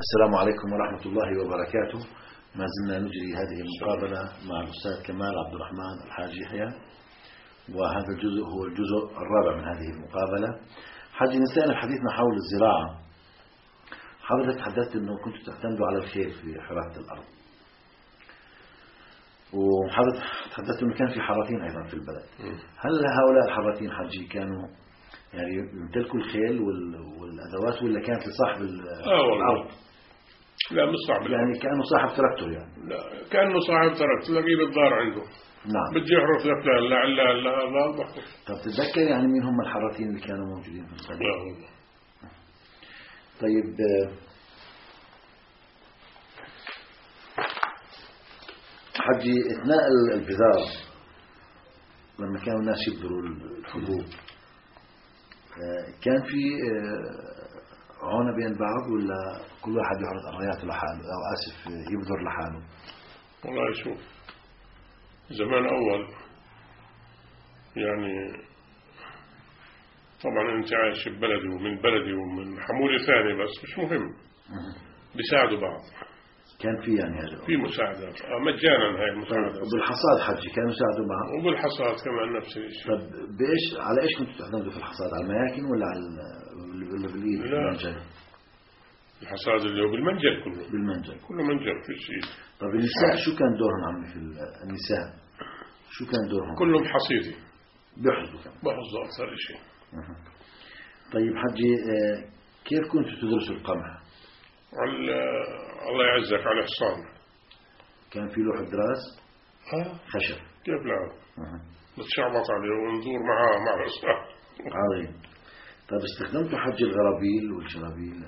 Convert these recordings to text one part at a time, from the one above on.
السلام عليكم ورحمة الله وبركاته. ما زلنا نجري هذه المقابلة مع الأستاذ كمال عبد الرحمن الحاج يحيى، وهذا الجزء هو الجزء الرابع من هذه المقابلة. حاج نستأنف حديثنا حول الزراعة. حضرتك تحدثت أنه كنتوا تعتمدوا على الخيل في حراثة الأرض، وحضرتك تحدثت أنه كان في حراثين أيضا في البلد. هل هؤلاء الحراثين حجي كانوا يعني يمتلكوا الخيل والأدوات، ولا كانت لصاحب الأرض؟ لا، مش صاحب يعني كأنه صاحب تراكتور يعني. لا، كأنه صاحب تراكتور، تلاقيه بالدار عنده. نعم. بدي يحرث لك لا طب تتذكر يعني مين هم الحراثين اللي كانوا موجودين في البلد؟ لا والله. طيب حجي اثناء البذار لما كانوا الناس يبذروا الحبوب، كان في عونة بين بعض، ولا كل واحد يعرض أرياته لحاله، أو آسف يبذر لحاله؟ والله شوف، زمان أول يعني طبعا أنت عايش ببلدي ومن بلدي ومن حمولة ثانية، بس مش مهم، بيساعدوا بعض. كان في يعني هذا في مساعدات مجانا، هاي المساعدات. طيب وبالحصاد حجي كانوا يساعدوا بعض؟ وبالحصاد كمان نفس الشيء. طب بإيش على إيش كنتوا تعتمدوا في الحصاد؟ على المياكن ولا على بالإيد بالمنجل؟ الحصاد اللي هو بالمنجل، كله منجل في شيء. طب النساء شو كان دورهم عمي في النساء؟ شو كان دورهم؟ كلهم حصيدي، بيحصدوا كمان. بحصدوا أكثر شيء. طيب حجي كيف كنتوا تدرسوا القمح؟ الله يعزك على حصان. كان في لوح دراس خشب؟ كيف لا؟ نتشعبط عليه وندور معاه مع الحصان. عظيم. طيب استخدمتوا حج الغرابيل والشرابيل؟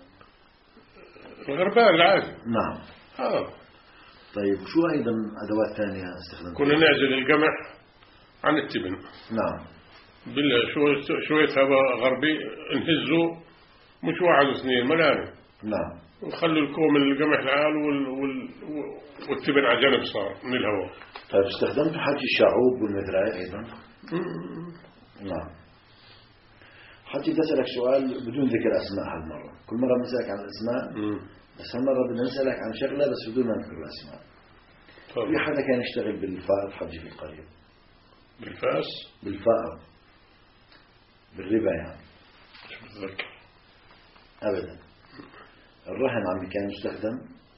الغربال العادي. نعم. طيب شو أيضا أدوات ثانية استخدمتوا؟ كنا نعزل القمح عن التبن. نعم. شوية هواء غربي نهزه، مش واحد واثنين ملاني. نعم. ونخلوا الكوم القمح العال والتبن على جنب صار من الهواء. طيب استخدمتوا حج الشعوب والمدراء أيضا؟ نعم. حجي بدي أسألك سؤال بدون ذكر أسماء هالمرة. كل مرة بنسألك عن الأسماء، بس هالمرة بدنا نسألك عن شغلة بس بدون ما نذكر الأسماء. في حدا كان يشتغل بالفائض حجي في القرية؟ بالفاس؟ بالفائض، بالربا يعني. مش بتذكر أبدا. الرهن عمي كان يستخدم؟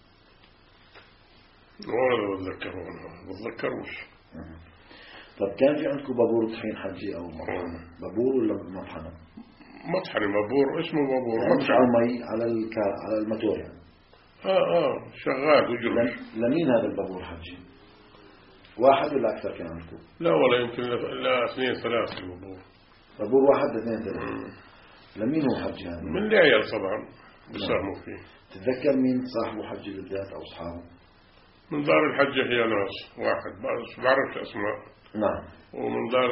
ولا بتذكروش. طب كان في عندكم بابور طحين حجي أو بابور ولا مطحنة؟ مطحنة. بابور اسمه بابور، يعني مش على المي، على الموتور يعني. شغال وجرش. لمين هذا البابور حجي؟ واحد ولا أكثر كان عندكم؟ لا ولا يمكن لا 2 3 البابور. بابور واحد 2 3. لمين هو حجي هذا؟ من العيال طبعا بيساهموا فيه. تتذكر مين صاحبه حجي بالذات أو أصحابه؟ من دار الحج هي ناس واحد بس بعرفش أسماء. نعم. ومن دار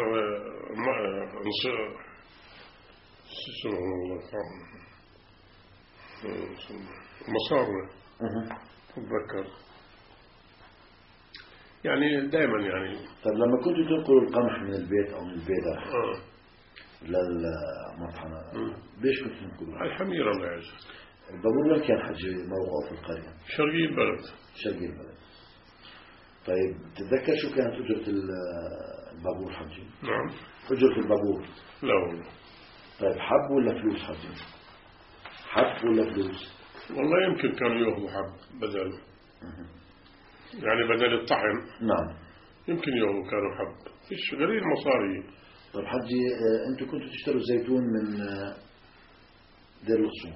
مصاري أتذكر يعني دائما يعني. طيب لما كنتوا تنقلوا القمح من البيت أو من البيت للمطحنة ليش كنتوا تنقلوا؟ الحمير الله يعزك. البابور وين كان حجي موقعه في القرية؟ شرقي البلد. شرقي البلد. طيب تتذكر شو كانت أجرة البابور حجي؟ نعم. أجرة البابور؟ لا والله. طيب حب ولا فلوس حجي؟ حب ولا فلوس؟ والله يمكن كانوا يأخذوا حب بدل يعني بدل الطحن. نعم. يمكن يأخذوا كانوا حب، فيش قليل مصاري. طيب حجي أنتوا كنتوا تشتروا الزيتون من دير الصوم.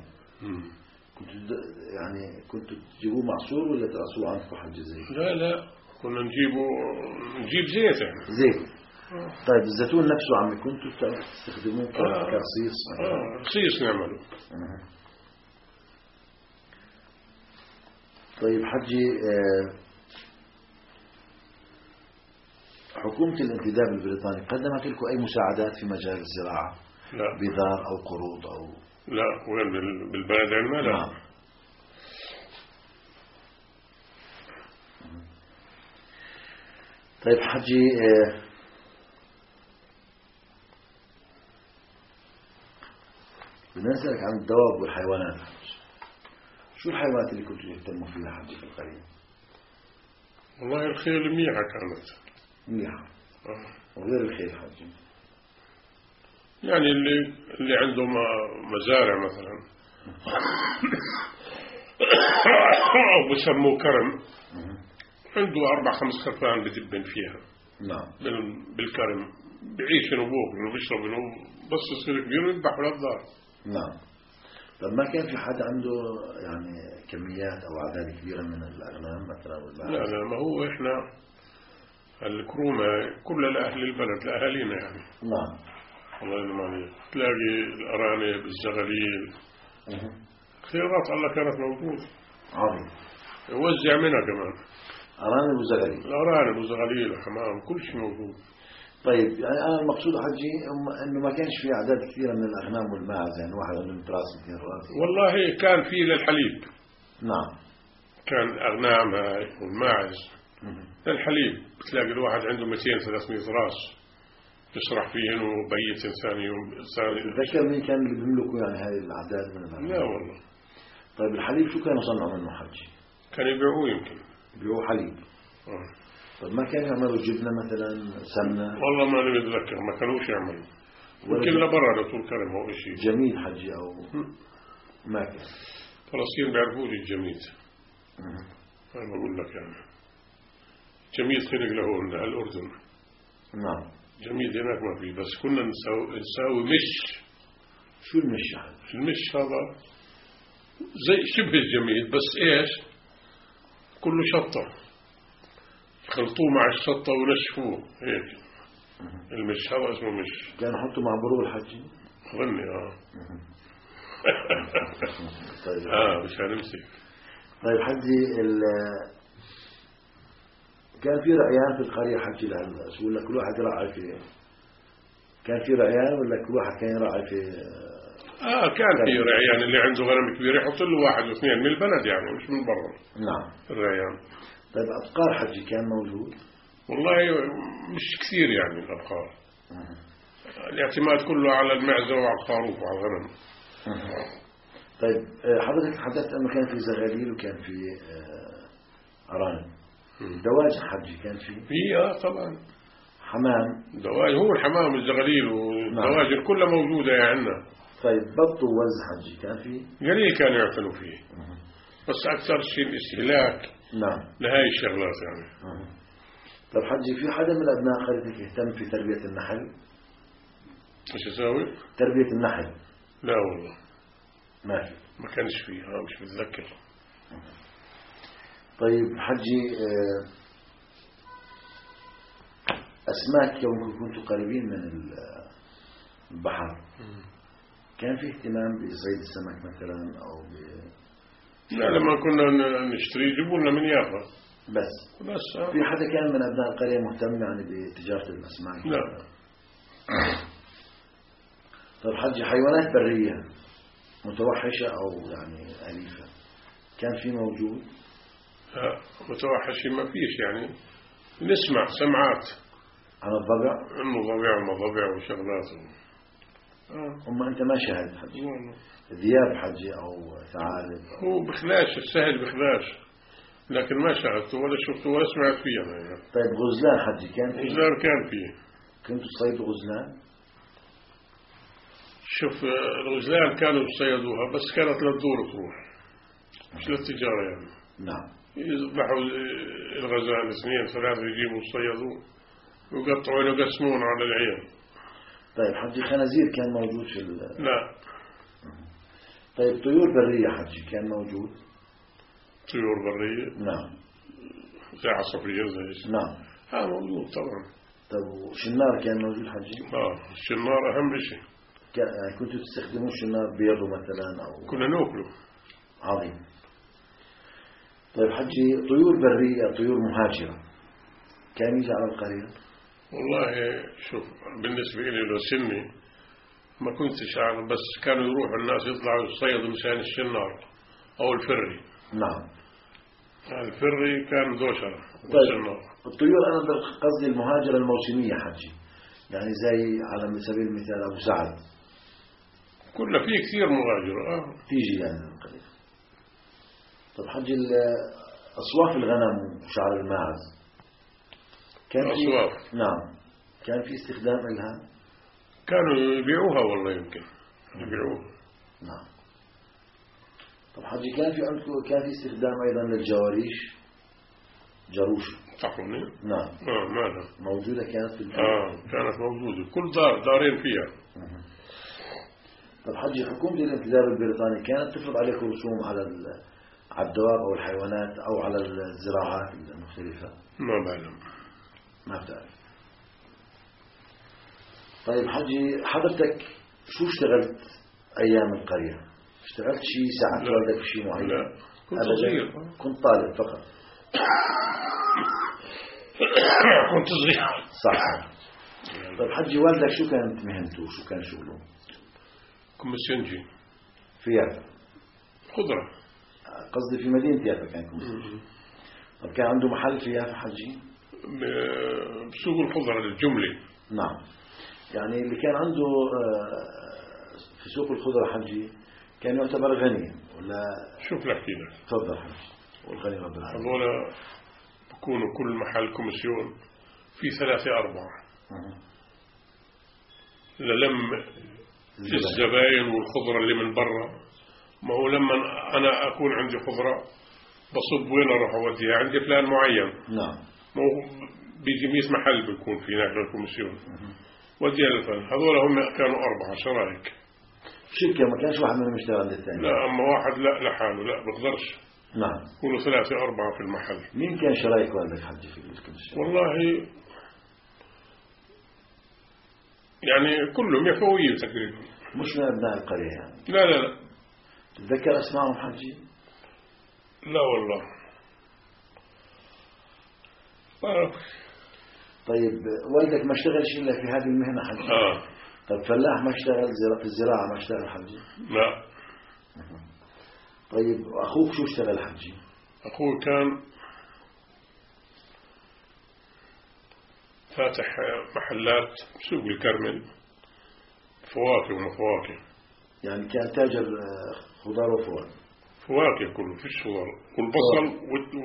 كنتوا تجيبوه معصور ولا تقصوه عندكم حجي زيت؟ لا كنا نجيب زيت يعني. زيت. طيب الزيتون نفسه عمي كنتوا تستخدموه كرصيص؟ رصيص نعمله. طيب حجي حكومة الانتداب البريطاني قدمت لكم أي مساعدات في مجال الزراعة؟ لا. بذار أو قروض أو؟ لا. وين بالبلد عندنا؟ لا. نعم. طيب حجي بدنا نسألك عن الدواب والحيوانات. شو الحيوانات اللي كنتوا تهتموا فيها حجي في القرية؟ والله الخيل منيحة كانت. منيحة. وغير الخيل حجي يعني اللي عنده مزارع مثلا أو بسموه كرم، عنده 4-5 خرفان بتبن فيها. نعم. بالكرم بيعيش نبوه وبيشرب بس يصير كبير ويذبح للدار. نعم. طب ما كان في حد عنده يعني كميات أو أعداد كبيرة من الأغنام مثلا ولا؟ لا ما هو إحنا الكرومة كل أهل البلد لأهالينا يعني. نعم. الله يرحمه. تلاقي الأرانب الزغاليل خيرات الله كانت موجودة. عظيم. يوزع منها كمان. أرانب وزغاليل. الأرانب وزغاليل وحمام كل شيء موجود. طيب يعني أنا المقصود حجي إنه ما كانش في أعداد كثيرة من الأغنام والماعز، يعني واحد عنده راس 2 راس. والله كان في للحليب. نعم. كان أغنام والماعز للحليب، بتلاقي الواحد عنده 200-300 راس يشرح فيهن وبيت إنسان يوم. تذكر مين كان اللي بيملكوا يعني هذه الأعداد من الأغنام؟ لا والله. طيب الحليب شو كانوا يصنعوا منه حجي؟ كانوا يبيعوه يمكن. بيبيعوا حليب. طيب ما كانوا يعملوا جبنة مثلا سمنة؟ والله ما أنا متذكر، ما كانوش يعملوا. يمكن لبرا لطول كلام هو شيء. جميد حجي أو ما كان؟ فلسطين بيعرفوا لي الجميد. أنا بقول لك يعني جميد خلق له الأردن. نعم. جميد هناك ما فيه، بس كنا نساوي مش. شو المش حجي؟ المش هذا زي شبه الجميد بس إيش كله شطة، خلطوه مع الشطة ونشفوه هيك. المش هذا اسمه مش. كان يحطوا مع برور حجي؟ أظني طيب. مش هنمسك. طيب حجي كان في رعيان في القرية حجي لهالناس ولا كل واحد يراعي فيه؟ كان في رعيان ولا كل واحد كان يراعي في؟ كان في رعيان اللي عنده غنم كبير يحط له 1 و2 من البلد يعني مش من برا. نعم. الرعيان. طيب أبقار حجي كان موجود؟ والله مش كثير يعني الأبقار. الاعتماد كله على المعزة وعلى الخروف وعلى الغنم. طيب حضرتك حدثت أنه كان في زغاليل وكان في أرانب. دواجن حجي كان في طبعا حمام. دواجن هو الحمام والزغاليل والدواجن كلها موجودة عندنا. طيب بط ووز حجي كان في؟ قليل كانوا يعتنوا فيه. بس أكثر شيء الاستهلاك. نعم. لهاي الشغلات يعني. طيب حجي في حدا من أبناء قريتك يهتم في تربية النحل؟ ايش اسوي؟ تربية النحل. لا والله ما كانش فيه. مش متذكر. طيب حجي أسماك يوم كنتوا قريبين من البحر كان في اهتمام بصيد السمك مثلا أو لا لما كنا نشتري يجيبوا لنا من يافا بس في حدا كان من أبناء القرية مهتم يعني بتجارة الأسماك؟ لا. طيب حجي حيوانات برية متوحشة أو يعني أليفة كان في موجود؟ لا متوحشة ما فيش يعني نسمع سمعات عن الضبع؟ إنه ضبع ومضبع وشغلات أما أنت ما شاهد حجي؟ ذياب حجي أو ثعالب؟ هو بخلاش السهل بخلاش لكن ما شاهدته ولا شفته ولا سمعت فيه يعني. طيب غزلان حجي كان فيه؟ غزلان كان فيه. كنتوا تصيدوا غزلان؟ شوف الغزلان كانوا يصيدوها بس كانت للدور تروح مش للتجارة يعني. نعم. يذبحوا الغزال 2-3 يجيبوا يصيدوه ويقطعون ويقسمون على العيال. طيب حجي خنازير كان موجود في لا. طيب طيور برية حجي كان موجود؟ طيور برية؟ نعم. زي عصافير زي نعم. موجود طبعا. طيب شنار كان موجود حجي؟ الشنار أهم شيء. كنتوا تستخدموا الشنار بيضه مثلا أو؟ كنا نأكله. عظيم. طيب حجي طيور برية طيور مهاجرة كان يجي على القرية؟ والله شوف بالنسبة لي لو سني ما كنتش أعرف بس كانوا يروحوا الناس يطلعوا يصيدوا مشان الشنار أو الفري. نعم. الفري كان دوشرة. طيب الطيور أنا قصدي المهاجرة الموسمية حجي يعني زي على سبيل المثال أبو سعد كله فيه كثير مهاجرة. تيجي يعني القرية. طب حجي أصواف الغنم وشعر الماعز كان في أصواف. نعم كان في استخدام لها. كانوا يبيعوها والله يمكن يبيعوها. نعم. طب حجي كان في استخدام أيضا للجواريش، جروش. تعرفوني؟ نعم. مالها موجودة كانت في البلد. كانت موجودة، كل دارين فيها. طب حجي حكومة الانتداب البريطاني كانت تفرض عليكم رسوم على الدواب أو الحيوانات أو على الزراعات المختلفة؟ ما بعلم. ما بتعرف. طيب حجي حضرتك شو اشتغلت أيام القرية؟ اشتغلت شيء ساعة والدك في شيء معين؟ لا كنت صغير. كنت طالب فقط. كنت صغير. صح. طيب حجي والدك شو كانت مهنته وشو كان شغله؟ كوميسيونجي في يافا. خضرة. قصدي في مدينة يافا كان كوميسيونجي. طب كان عنده محل في يافا حجي؟ بسوق الخضرة للجملة. نعم. يعني اللي كان عنده في سوق الخضرة حجي كان يعتبر غني ولا؟ شوف لحكي لك. تفضل حجي. والغني رب العالمين. هذولا بكونوا كل محل كوميسيون في 3-4 للم الزباين والخضرة اللي من برا. ما هو لما أنا أكون عندي خضرة بصب وين أروح أوديها؟ عندي فلان معين. نعم. ما هو بيجي 100 محل بيكون في هناك الكوميسيون وديها للفلان. هذول هم كانوا 4 شرايك. شركة ما كانش واحد منهم يشتغل عند الثاني. لا أما واحد لا لحاله لا بقدرش. نعم. يكونوا 3-4 في المحل. مين كان شرايك والدك حجي في الكوميسيون؟ والله يعني كلهم يفويين تقريبا. مش من أبناء القرية يعني؟ لا تتذكر أسمائهم حجي؟ لا والله. طيب والدك ما اشتغلش إلا في هذه المهنة حجي؟ طيب فلاح ما اشتغل في الزراعة ما اشتغل حجي؟ لا. طيب أخوك شو اشتغل حجي؟ أخوه كان فاتح محلات سوق الكرمل فواكه ومفواكه. يعني كان تاجر خضار وفواكه. فواكه كله فيش خضار والبصل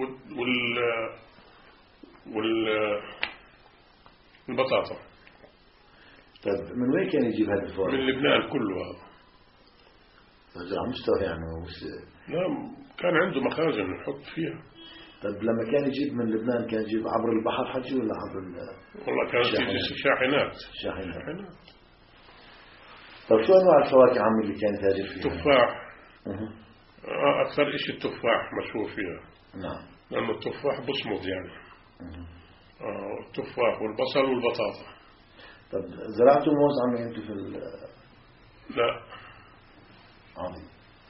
والبطاطا. طيب من وين كان يجيب هذه الفواكه؟ من لبنان كله هذا. تاجر على مستوى يعني لا كان عنده مخازن يحط فيها. طيب لما كان يجيب من لبنان كان يجيب عبر البحر حجي ولا عبر والله كانت تيجي شاحنات. طيب شو أنواع الفواكه عمي اللي كان تاجر فيها؟ تفاح. أكثر إشي التفاح مشهور فيها. نعم. لأنه التفاح بصمد يعني. التفاح والبصل والبطاطا. طب زرعتوا موز عمي أنتوا في لا. عظيم.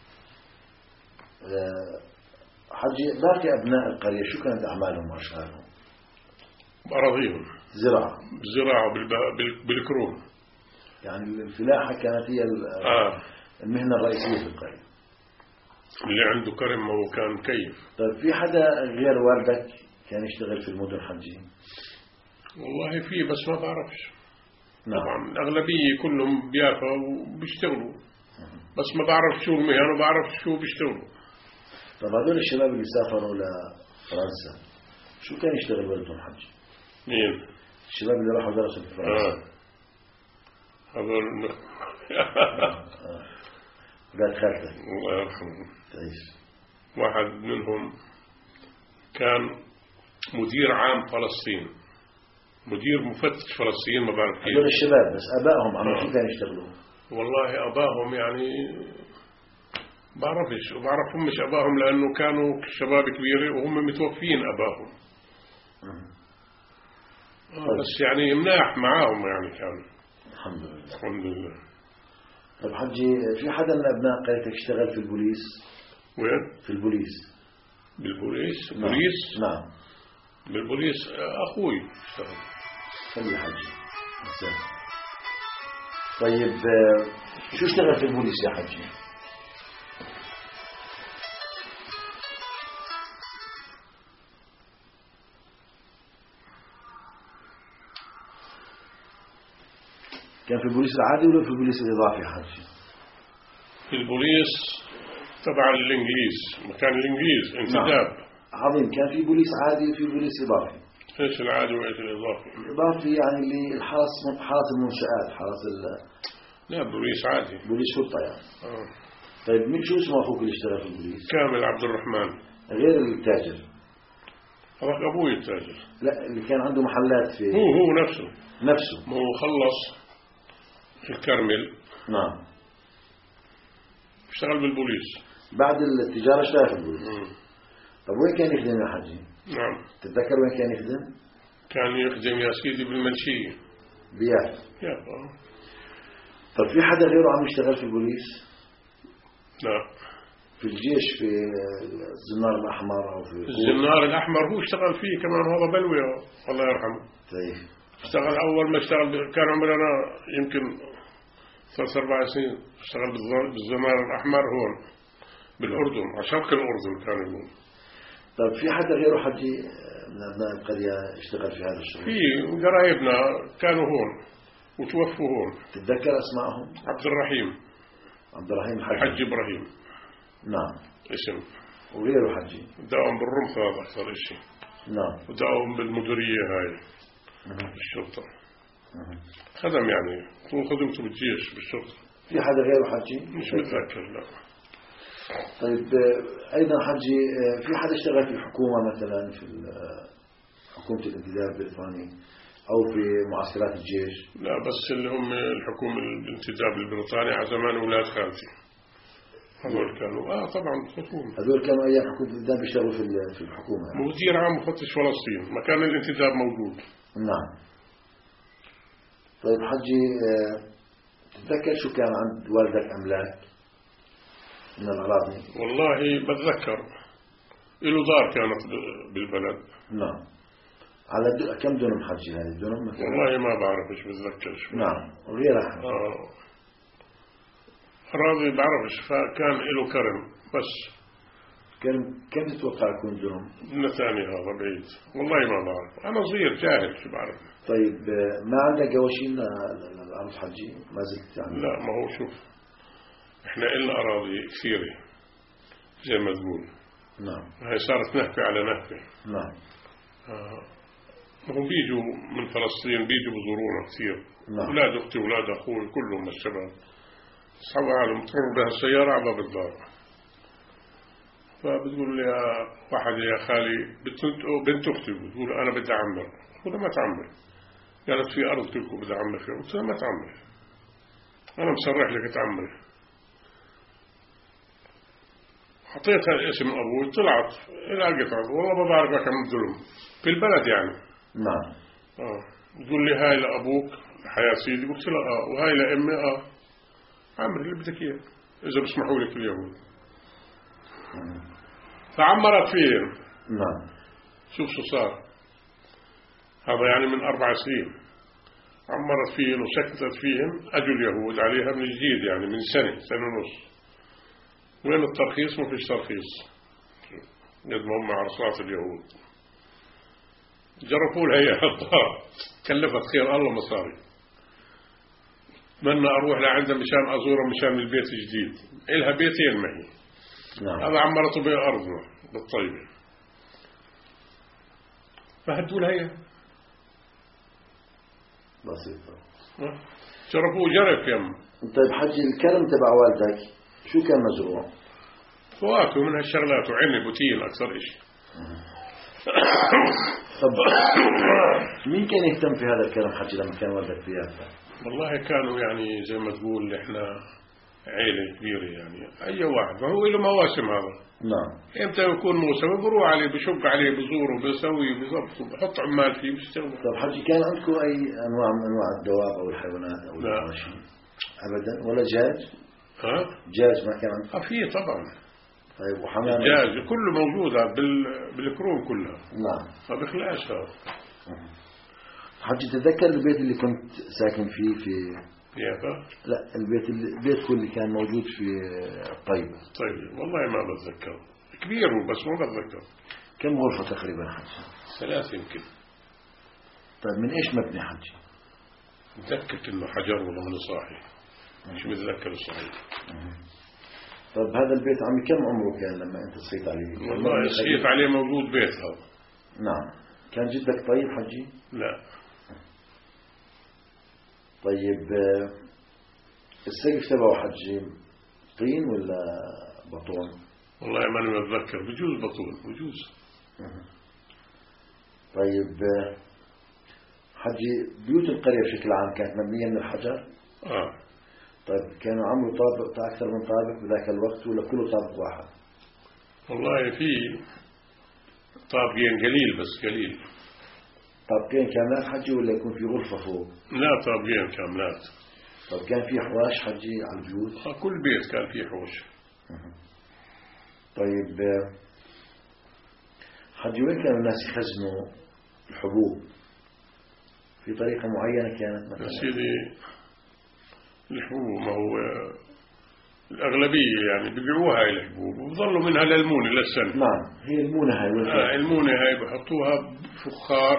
حجي باقي أبناء القرية شو كانت أعمالهم وأشغالهم؟ بأراضيهم. زراعة بالكروم. يعني الفلاحة كانت هي المهنة الرئيسية في القرية. اللي عنده كرم هو كان كيف. طيب في حدا غير والدك كان يشتغل في المدن حجي؟ والله في بس ما بعرفش. نعم. طبعا الأغلبية كلهم بيافا وبيشتغلوا بس ما بعرف شو المهنة وبعرف شو بيشتغلوا. طب هذول الشباب اللي سافروا لفرنسا شو كان يشتغل والدهم حجي؟ مين؟ الشباب اللي راحوا درسوا في فرنسا. هذول قال خالتك الله يرحمه. تعيش. واحد منهم كان مدير عام فلسطين، مدير مفتش فلسطين ما بعرف كيف. هذول الشباب بس أبائهم عم شو كانوا يشتغلوا؟ والله أباهم يعني بعرفش وبعرفهم مش أباهم لأنه كانوا شباب كبيرة وهم متوفين أباهم. بس يعني مناح معاهم يعني كان. الحمد لله. طب حجي في حدا من أبناء قريتك اشتغل في البوليس؟ وين؟ في البوليس. بالبوليس؟ نعم. بوليس؟ نعم. بالبوليس أخوي اشتغل. خلي حجي. طيب شو اشتغل في البوليس يا حجي؟ كان في البوليس العادي ولا في البوليس الإضافي حجي؟ في البوليس تبع الإنجليز، مكان الإنجليز انتداب. عظيم. كان في بوليس عادي وفي بوليس إضافي. إيش العادي وإيش الإضافي؟ الإضافي يعني اللي حرس المنشآت، لا بوليس عادي، بوليس شرطة يعني. طيب من شو اسمه أخوك اللي اشتغل في البوليس؟ كامل عبد الرحمن. غير التاجر؟ هذاك أبوي التاجر. لا اللي كان عنده محلات في. هو نفسه. ما هو خلص في الكرمل. نعم. اشتغل بالبوليس. بعد التجارة اشتغل في البوليس. طب وين كان يخدم يا حجي؟ نعم. تتذكر وين كان يخدم؟ كان يخدم يا سيدي بالمنشية. بيافا. يافا. طب في حدا غيره عم يشتغل في البوليس؟ لا. في الجيش، في الزنار الأحمر أو في الزنار الأحمر هو اشتغل فيه كمان، هذا بلوي الله يرحمه. طيب. اشتغل أول ما اشتغل كان عمرنا يمكن 3-4 سنين، اشتغل بالزنار الأحمر هون بالأردن، على شرق الأردن كان يقول. طيب في حدا غيره حجي من أبناء القرية اشتغل في هذا الشغل؟ في قرايبنا كانوا هون وتوفوا هون. تتذكر أسمائهم؟ عبد الرحيم الحج إبراهيم. نعم. اسم. وغيره حجي؟ داوم بالرمث هذا أكثر شيء. نعم. وداوم بالمديرية هاي بالشرطة. خدم يعني طول خدمته بالجيش بالشرطة. في حدا غيره حجي؟ مش متذكر لا. طيب أيضا حجي في حدا اشتغل في الحكومة مثلا في حكومة الانتداب البريطاني أو في معسكرات الجيش؟ لا بس اللي هم الحكومة الانتداب البريطاني على زمان أولاد خالتي هذول كانوا طبعا حكومة. هذول كانوا أيام حكومة الانتداب بيشتغلوا في الحكومة يعني. مدير عام مفتش فلسطين مكان الانتداب موجود. نعم. طيب حجي تتذكر شو كان عند والدك أملاك من الأراضي؟ والله بتذكر له دار كانت بالبلد. نعم. على كم دونم حجي هذه الدونم مثلا؟ والله ما بعرفش بتذكرش. نعم. وغيرها أراضي بعرفش، فكان له كرم بس. كم تتوقع يكون دونم؟ نتاني هذا بعيد والله ما بعرف، أنا صغير جاهل شو بعرف. طيب ما عندك قواشين للأرض حجي ما زلت يعني؟ لا ما هو شوف احنا إلنا أراضي كثيرة زي ما تقول. نعم. هاي صارت نهفة على نهفة. نعم. هم بيجوا من فلسطين بيجوا بزورونا كثير. نعم. أولاد أختي أولاد أخوي كلهم الشباب أصحاب عالم تمر بها السيارة على باب الدار، فبتقول لي واحد يا خالي بنت أختي بتقول أنا بدي أعمر. قلت ما تعمر. قالت في أرض كلكم بدي أعمر فيها. قلت ما تعمر، أنا مسرح لك تعمر. حطيتها اسم أبوي طلعت إلى قطعة والله ما بعرف كم الظلم في البلد يعني. نعم. تقول لي هاي لأبوك حياة سيدي. قلت له وهاي لأمي عمر اللي بدك إياه إذا بسمحوا لك اليهود. فعمرت فيهم. نعم. شوف شو صار هذا يعني من 4 سنين. عمرت فيهم وسكتت فيهم. أجوا اليهود عليها من جديد يعني من سنة ونص. وين الترخيص؟ ما فيش ترخيص قد ما هم عرصات اليهود. جربوا لها هي الدار كلفت خير الله مصاري. من أروح لعندها مشان أزورها مشان البيت الجديد. إلها بيتين معي. نعم. هذا عمرته بأرضنا بالطيبة فهدوا لها هي بسيطة. جربوا جرب كم. طيب حجي الكرم تبع والدك شو كان مزروع؟ فواكه من هالشغلات وعنب وتين أكثر إشي. طب مين كان يهتم في هذا الكلام حجي لما كان والدك في يافا؟ والله كانوا يعني زي ما تقول إحنا عيلة كبيرة يعني أي واحد ما هو له مواسم هذا. نعم. إمتى يكون موسم بروح عليه بشق عليه بزوره بيسوي بيضبط بحط عمال فيه بيشتغل. طب حجي كان عندكم أي أنواع من أنواع الدواب أو الحيوانات أو المواشي؟ أبدا ولا دجاج؟ دجاج ما كان عندكم؟ فيه طبعا. طيب وحمام؟ دجاج كله موجود بالكروم كلها. نعم. ما بخلاش هذا. حجي تتذكر البيت اللي كنت ساكن فيه في يافا؟ لا البيت كله كان موجود في طيبة. طيب والله ما بتذكر كبير بس ما بتذكر. كم غرفة تقريبا حجي؟ 3 يمكن. طيب من ايش مبني حجي؟ متذكر انه حجر ولا من صاحي مش متذكر الصحيح. طب هذا البيت عمي كم عمره كان لما أنت صحيت عليه؟ والله صحيت عليه موجود بيت هذا. نعم. كان جدك طيب حجي؟ لا. طيب السقف تبعه حجي طين ولا بطون؟ والله ما أتذكر، بجوز بطون بجوز. طيب حجي بيوت القرية بشكل عام كانت مبنية من الحجر؟ طيب كانوا عملوا طابق أكثر من طابق بذاك الوقت ولا كله طابق واحد؟ والله في طابقين قليل، بس قليل. طابقين كاملات حجي ولا يكون في غرفة فوق؟ لا طابقين كاملات. طب كان في حواش حجي على البيوت؟ كل بيت كان فيه حوش. طيب حجي وين كانوا الناس يخزنوا الحبوب؟ في طريقة معينة كانت مثلا؟ سيدي الحبوب ما هو الأغلبية يعني بيبيعوها هاي الحبوب وبظلوا منها للمونة للسنة. نعم هي المونة هاي. المونة هاي بحطوها بفخار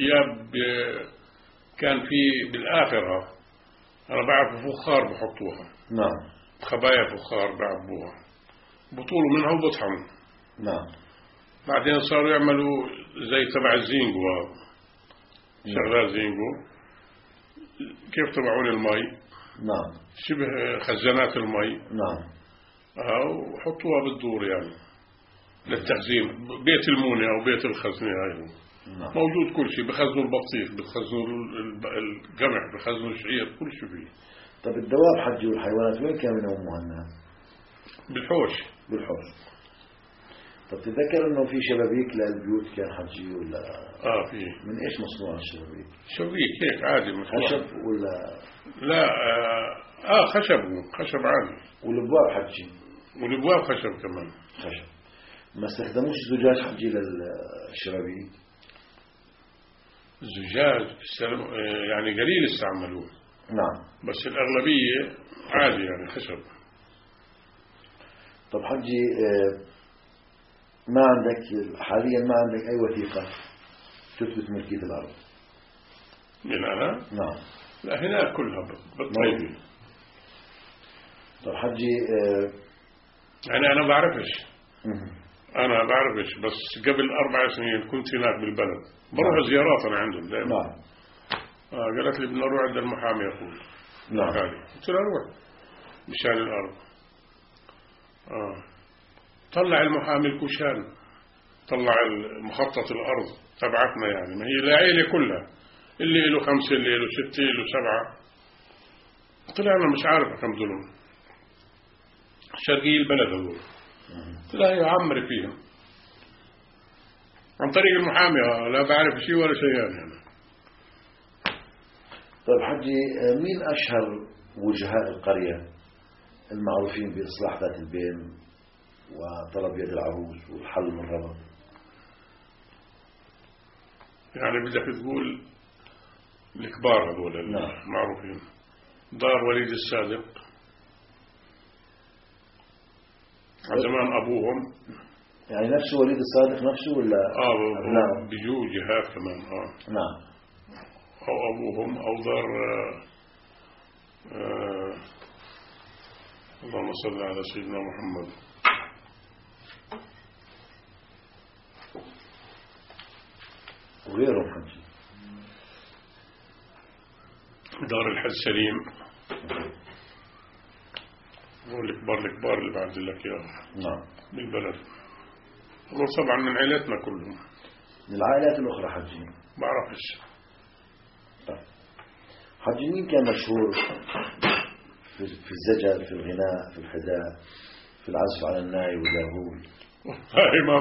كان في بالآخرة أنا بعرف فخار بحطوها. نعم. خبايا فخار بعبوها بطولوا منها وبطحنوا. نعم. بعدين صاروا يعملوا زي تبع الزينجو، شغلات زينجو كيف تبعون المي. نعم. شبه خزانات المي. نعم. وحطوها بالدور يعني للتخزين. بيت المونة أو بيت الخزنة هاي. نعم. موجود كل شيء، بخزنوا البطيخ، بخزنوا القمح، بخزنوا الشعير، كل شيء فيه. طب الدواب حجي والحيوانات وين كانوا ينوموها الناس؟ بالحوش. بالحوش. طب تتذكر انه في شبابيك للبيوت كان حجي ولا؟ في. من ايش مصنوع الشبابيك؟ شبابيك هيك عادي مصنوع. خشب ولا؟ لا خشب عادي. والابواب حجي؟ والابواب خشب كمان. خشب. ما استخدموش زجاج حجي للشبابيك؟ الزجاج يعني قليل استعملوه. نعم. بس الأغلبية عادي يعني خشب. طب حجي ما عندك حاليا ما عندك أي وثيقة تثبت ملكية الأرض؟ من أنا؟ نعم. لا هناك كلها بالطيبة. طب حجي يعني أنا بعرفش بس قبل 4 سنين كنت هناك بالبلد بروح زيارات أنا عندهم دائما. نعم. قالت لي بدنا نروح عند المحامي أخوي. نعم. قلت له روح مشان الأرض. طلع المحامي الكوشان، طلع مخطط الأرض تبعتنا يعني، ما هي العائلة كلها اللي له 5 اللي له 6 اللي له 7. طلعنا مش عارف كم ظلم شرقي البلد هذول. طلع يعمر فيهم عن طريق المحامي. لا بعرف شيء ولا شيء يعني. طيب حجي مين أشهر وجهاء القرية المعروفين بإصلاح ذات البين وطلب يد العروس والحل من الربط؟ يعني بدك تقول الكبار هذول المعروفين. دار وليد الصادق زمان أبوهم يعني نفسه وليد الصادق نفسه ولا؟ بيجوا جهات كمان. نعم. أو أبوهم أو دار اللهم صل على سيدنا محمد. وغيرهم حجي. دار الحج سليم والكبار اللي بعد لك يا. نعم. بالبلد. هذول طبعا من عائلتنا كلهم. من العائلات الأخرى حجي؟ بعرفش. حجي مين كان مشهور في الزجل، في الغناء، في الحداء، في العزف على الناي واللاهول؟ هاي ما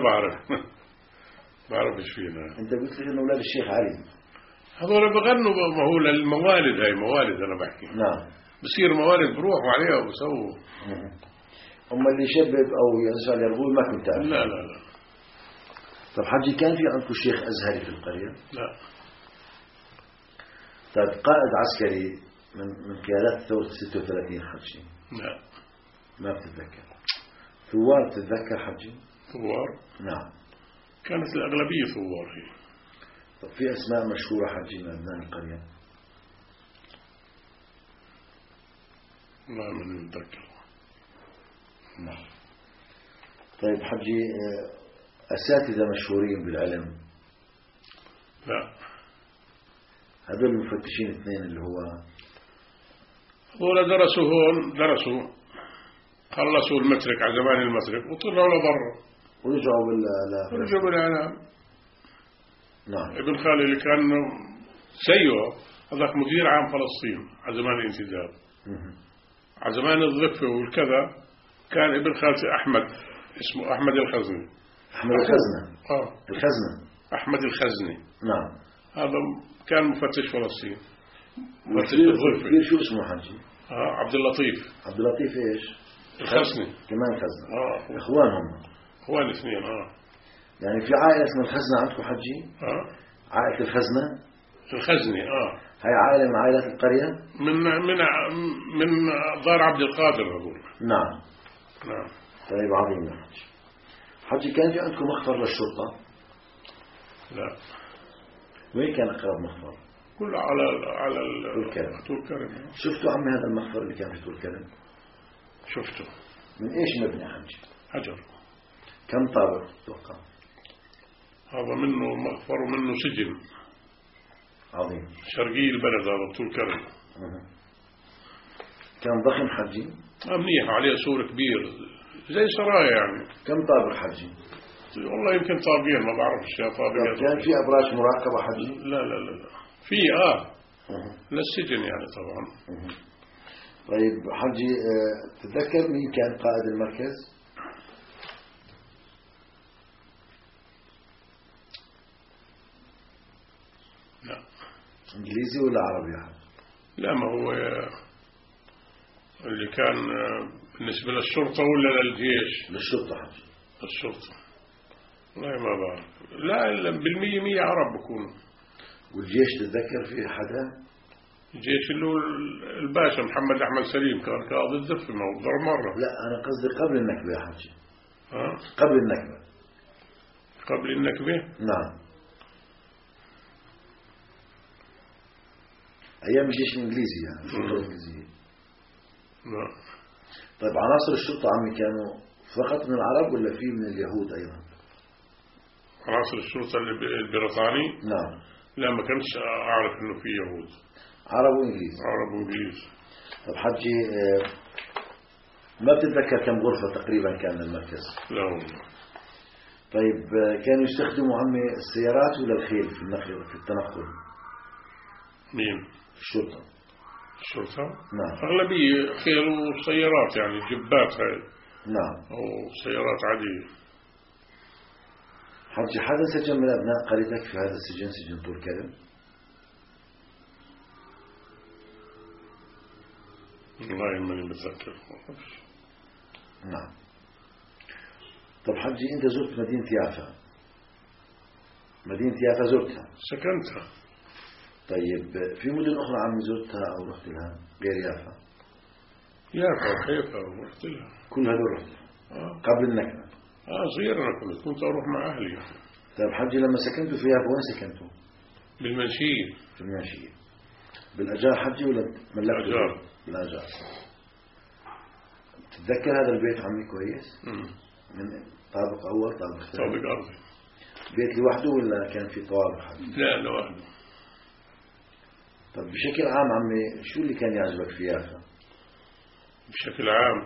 بعرفش فينا. انت قلت لي انه اولاد الشيخ علي هذول بغنوا. ما هو للموالد، هاي موالد انا بحكي. نعم. بصير موالد بروحوا عليها وبسووا. هم اللي يشبب او يعزف على اليرغول ما كنت تعرف؟ لا. طب حجي كان في عندكم شيخ ازهري في القرية؟ لا. طيب قائد عسكري من قيادات ثورة 36 حجي؟ لا. ما بتتذكر. ثوار بتتذكر حجي؟ ثوار؟ نعم. كانت الأغلبية ثوار هي. طب في أسماء مشهورة حجي من أبناء القرية؟ لا من نتذكر. نعم. طيب حجي، أساتذة مشهورين بالعلم؟ لا. هذول المفتشين اثنين اللي هذول درسوا هون، درسوا خلصوا المترك على زمان المترك وطلعوا لبرا ورجعوا بالإعلام. نعم. ابن خالي اللي كان سيئه هذاك مدير عام فلسطين على زمان الانتداب، على زمان الضفة والكذا، كان ابن خالتي أحمد، اسمه أحمد الخزني. أحمد الخزنة. الخزنة. أحمد الخزني. نعم. هذا كان مفتش فلسطين. مفتش الضفة. شو اسمه حجي؟ عبد اللطيف. عبد اللطيف إيش؟ الخزني. كمان خزنة. إخوانهم. إخوان اثنين. يعني في عائلة اسمها الخزنة عندكم حجي؟ عائلة الخزنة. الخزني. هاي عائلة من عائلات القرية؟ من دار عبد القادر هذول. نعم. طيب عظيم يا حجي. كان في عندكم مخفر للشرطة؟ لا. وين كان أقرب مخفر؟ كله على طول كرم. شفتوا عمي هذا المخفر اللي كان في طول كرم؟ شفته. من إيش مبني حجي؟ حجر. كم طابق تتوقع؟ هذا منه مخفر ومنه سجن. عظيم. شرقي البلد هذا طول كرم. كان ضخم حجي؟ منيح، عليه سور كبير زي سرايا يعني. كم طابق حجي؟ والله يمكن طابقين، ما بعرفش يا طابقين. كان في أبراج مراقبة حجي؟ لا في للسجن يعني طبعا. طيب حجي، تتذكر مين كان قائد المركز؟ لا. إنجليزي ولا عربي يا حجي؟ لا، ما هو اللي كان بالنسبة للشرطة ولا للجيش؟ للشرطة حجي. الشرطة والله ما بعرف. لا، بالمية عرب بكونوا. والجيش تتذكر في حدا؟ الجيش اللي هو الباشا محمد أحمد سليم كان قاضي الدفة مرة. لا، أنا قصدي قبل النكبة يا حجي. قبل النكبة. نعم. أيام الجيش الإنجليزي يعني الشرطة الإنجليزية. نعم. طيب عناصر الشرطة عمي كانوا فقط من العرب ولا في من اليهود أيضا؟ عناصر الشرطة البريطاني؟ نعم. لا، ما كنتش أعرف إنه في يهود. عرب وإنجليز. طب حجي، ما بتتذكر كم غرفة تقريبا كان المركز؟ لا والله. طيب كانوا يستخدموا عمي السيارات ولا الخيل في التنقل؟ مين؟ الشرطة. نعم. أغلبية خيل وسيارات يعني جبات هاي. نعم. أو سيارات عادية. حجي، حدا سجن من أبناء قريتك في هذا السجن، سجن طول كرم؟ والله ماني متذكر. نعم. طب حجي، أنت زرت مدينة يافا. مدينة يافا زرتها؟ سكنتها. طيب في مدن أخرى عمي زرتها أو رحت لها غير يافا؟ يافا وحيفا ورحت لها. كل هذول رحت قبل النكبة؟ صغير أنا كنت أروح مع أهلي. طيب حجي، لما سكنتوا في يافا وين سكنتوا؟ بالمنشية. في المنشية. بالأجار حجي ولا ملكتوا؟ بالأجار. بالأجار. تتذكر هذا البيت عمي كويس؟ من طابق أول طابق ثاني؟ طابق أرضي. بيت لوحده ولا كان في طوابق حجي؟ لا، لوحده. طب بشكل عام عمي، شو اللي كان يعجبك في يافا؟ بشكل عام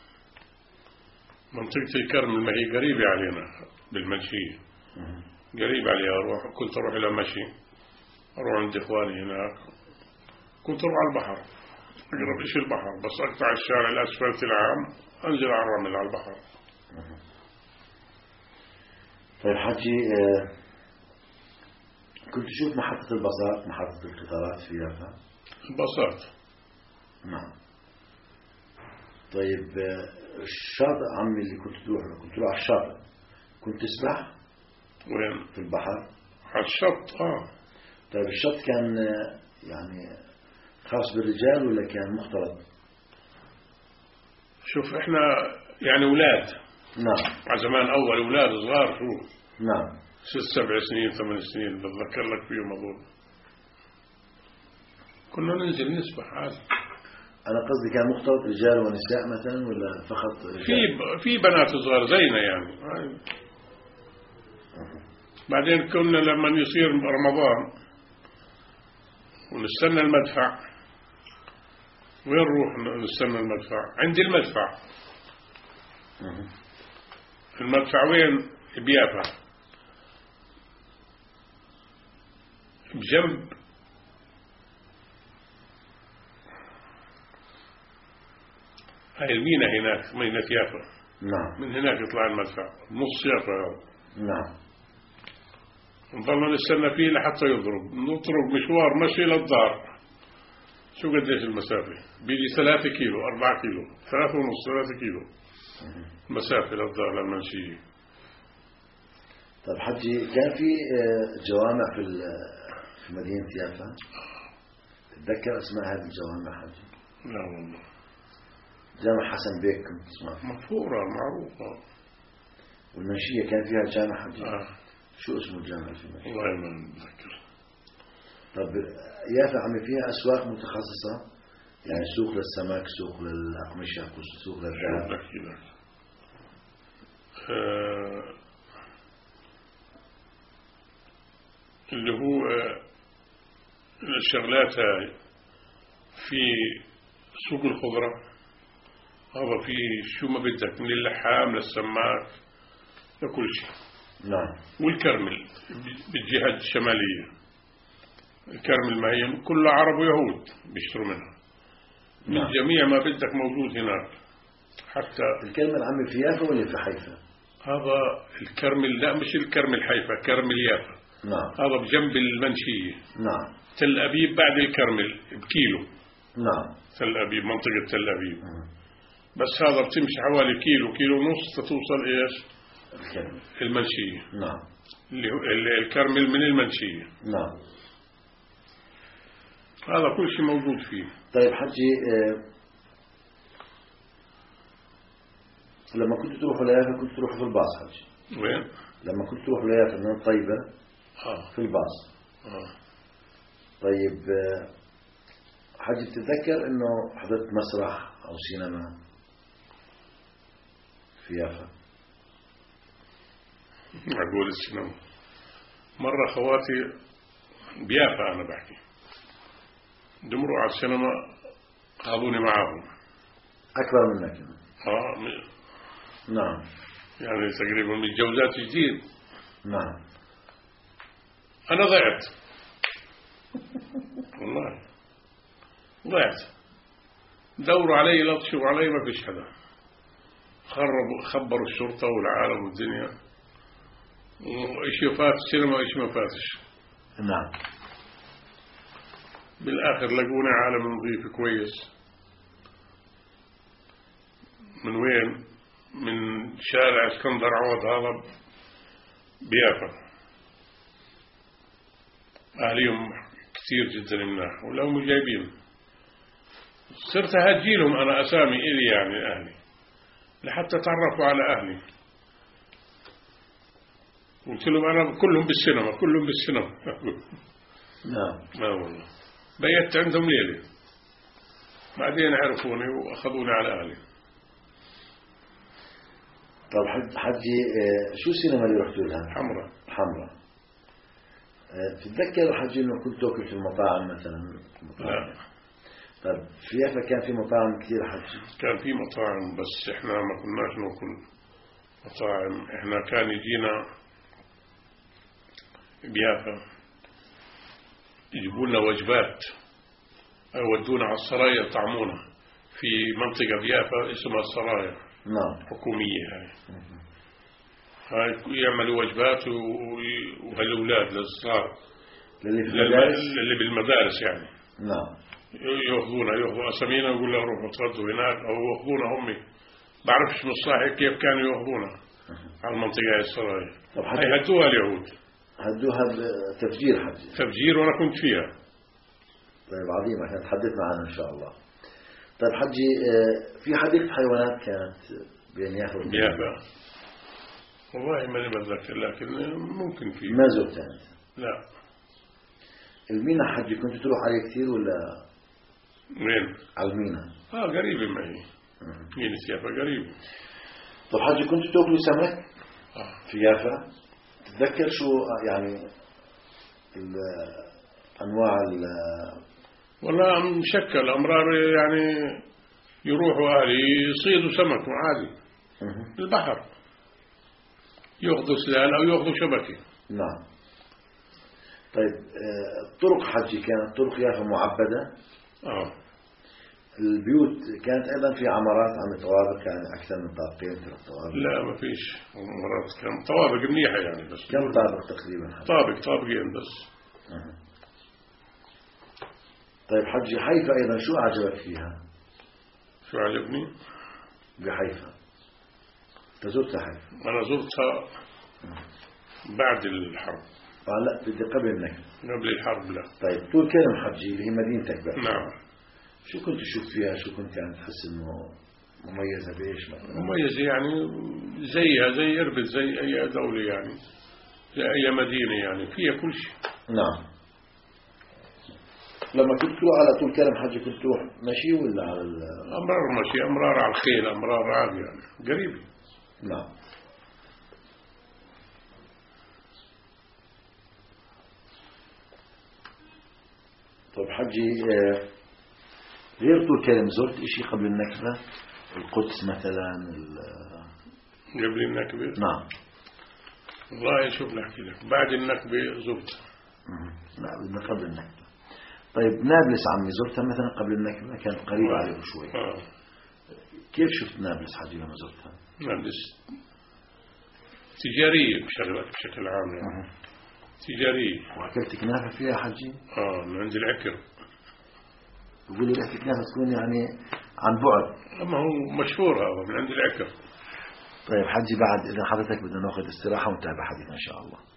منطقة الكرم، ما هي قريبة علينا بالمنشية. قريب عليها. كنت أروح إلى مشي، أروح عند إخواني هناك. كنت أروح على البحر، أقرب إشي البحر، بس أقطع الشارع الأسفلت العام أنزل على الرمل على البحر. طيب حجي، كنت تشوف محطة الباصات، محطة القطارات في يافا؟ الباصات. نعم. طيب الشاطئ عمي اللي كنت تروح على الشاطئ، كنت تسبح؟ وين؟ في البحر. على الشط. طيب الشط كان يعني خاص بالرجال ولا كان مختلط؟ شوف احنا يعني أولاد. نعم. على زمان أول أولاد صغار. شو؟ نعم. 6 7 سنين 8 سنين بتذكر لك فيهم هذول. كنا ننزل نسبح عادي. أنا قصدي كان مختلط رجال ونساء مثلا ولا فقط رجال؟ في بنات صغار زينا يعني. بعدين كنا لما يصير رمضان ونستنى المدفع، وين نروح نستنى المدفع؟ عند المدفع. المدفع وين؟ بيافا، بجنب هاي المينا هناك، ميناء يافا. نعم. من هناك يطلع المدفع نص يافا. نعم. نظل نستنى فيه لحتى يضرب، نضرب مشوار مشي للدار. شو قديش المسافة؟ بيجي 3 كيلو 4 كيلو 3.5 3 كيلو مسافة للدار للمنشية. طيب حجي، كان في جوامع في مدينة يافا، تتذكر أسماء هذه الجوامع حجي؟ لا والله. جامع حسن بيك كنت تسمع؟ مفهورة معروفة. والمنشية كان فيها جامع حجي؟ شو اسمه الجامع في المنشية؟ والله ما بتذكر. طب يافا عم فيها أسواق متخصصة، يعني سوق للسمك، سوق للأقمشة، سوق للذهب؟ اللي هو الشغلات هاي في سوق الخضرة، هذا في شو ما بدك من اللحام للسماك لكل شيء. نعم. والكرمل بالجهة الشمالية، الكرمل ما هي كل عرب ويهود بيشتروا منها. من نعم. جميع ما بدك موجود هناك. حتى الكرمل عمي في يافا ولا في حيفا؟ هذا الكرمل، لا مش الكرمل حيفا، كرمل يافا. نعم. هذا بجنب المنشية. نعم. تل أبيب بعد الكرمل بكيلو. نعم. تل أبيب، منطقة تل أبيب. بس هذا بتمشي حوالي كيلو كيلو ونص تتوصل إيش؟ الكرمل. المنشية. نعم. اللي هو الكرمل من المنشية. نعم. هذا كل شيء موجود فيه. طيب حجي، لما كنت تروح ليافا كنت تروح في الباص حجي؟ وين؟ لما كنت تروح ليافا من الطيبة في الباص. طيب حجي، بتتذكر انه حضرت مسرح او سينما في يافا؟ أقول السينما مرة خواتي بيافا، أنا بحكي دمروا على السينما، خذوني معهم. أكبر منك؟ نعم. يعني تقريبا متجوزات جديد. نعم. أنا ضعت والله، ضعت. دوروا علي لطشوا علي، ما فيش حدا. خبروا الشرطة والعالم والدنيا، وإيش فات السينما وإيش ما فاتش. نعم. بالآخر لقوني عالم نظيف كويس. من وين؟ من شارع اسكندر عوض، هذا بيافا. أهليهم كثير جدا مناح، ولهم جايبين. صرت أهجيلهم أنا أسامي إلي، يعني أهلي، لحتى تعرفوا على أهلي. قلت لهم أنا كلهم بالسينما، كلهم بالسينما. نعم. ما والله بيت عندهم ليلة، بعدين عرفوني وأخذوني على أهلي. طب حجي، شو السينما اللي رحتوا لها؟ حمراء. تتذكر حجي انه كنت تاكل في المطاعم مثلا؟ لا. طيب في يافا كان في مطاعم كثير حجي؟ كان في مطاعم، بس احنا ما كناش ناكل مطاعم. احنا كان يجينا بيافا يجيبوا لنا وجبات، يودونا على السرايا يطعمونا في منطقة بيافا اسمها السرايا. نعم. حكومية هاي يعملوا وجبات وهالأولاد للصغار اللي بالمدارس يعني. نعم. يأخذوا أسامينا ويقول له روحوا تغدوا هناك، أو يأخذونا هم، بعرفش مصاحي كيف كانوا يأخذونا على المنطقة السرايا. هاي هدوها اليهود، هدوها تفجير حجي؟ تفجير، وأنا كنت فيها. طيب عظيم، احنا نتحدث معنا إن شاء الله. طيب حجي، في حديقة حيوانات كانت بين يافا بيافا؟ والله ماني بتذكر، لكن ممكن في. ما زرت أنت؟ لا. المينا حجي كنت تروح عليه كثير ولا؟ وين؟ على المينا. قريبة معي. مينا يافا قريبة. طب حجي كنت تأكلوا سمك في يافا؟ تتذكر شو يعني أنواع والله مشكل أمرار يعني يروحوا أهلي يصيدوا سمك عادي البحر، يأخذوا سلال أو يأخذوا شبكة. نعم. طيب طرق حجي كانت طرق يافا معبدة. البيوت كانت أيضا في عمارات عن طوابق، يعني أكثر من طابقين 3 طوابق؟ لا ما فيش عمارات، كان طوابق منيحة يعني. بس كم طابق تقريبا؟ طابقين بس. طيب حجي حيفا أيضا شو عجبك فيها؟ شو عجبني؟ بحيفا تزرت حيفا؟ أنا زرتها بعد الحرب. لا بدي قبل النكبة. قبل الحرب لا. طيب طول كلم حجي اللي هي مدينتك بقى. نعم. شو كنت تشوف فيها؟ شو كنت يعني تحس إنه مميزة بإيش مثلا؟ مميزة يعني زيها زي إربد، زي أي دولة يعني، زي أي مدينة يعني، فيها كل شيء. نعم. لما كنت تروح على طول كلم حجي كنت تروح مشي ولا على أمرار مشي، أمرار على الخيل، أمرار عادي يعني قريبة. نعم. طيب حجي غير طول كلم زرت إشي قبل النكبة؟ القدس مثلا قبل النكبة؟ نعم. والله شوف نحكي لك، بعد النكبة زرت. لا بدنا قبل النكبة. طيب نابلس عمي زرتها مثلا قبل النكبة؟ كانت قريبة عليكم شوي. كيف شفت نابلس حجي لما زرتها؟ نابلس تجارية بشكل عام يعني. تجارية. وأكلت كنافة فيها حجي؟ من عند العكر. يقول لي ريحة كنافة تكون يعني عن بعد. ما هو مشهور هذا من عند العكر. طيب حجي بعد إذا حضرتك بدنا ناخذ استراحة ونتابع حديثنا إن شاء الله.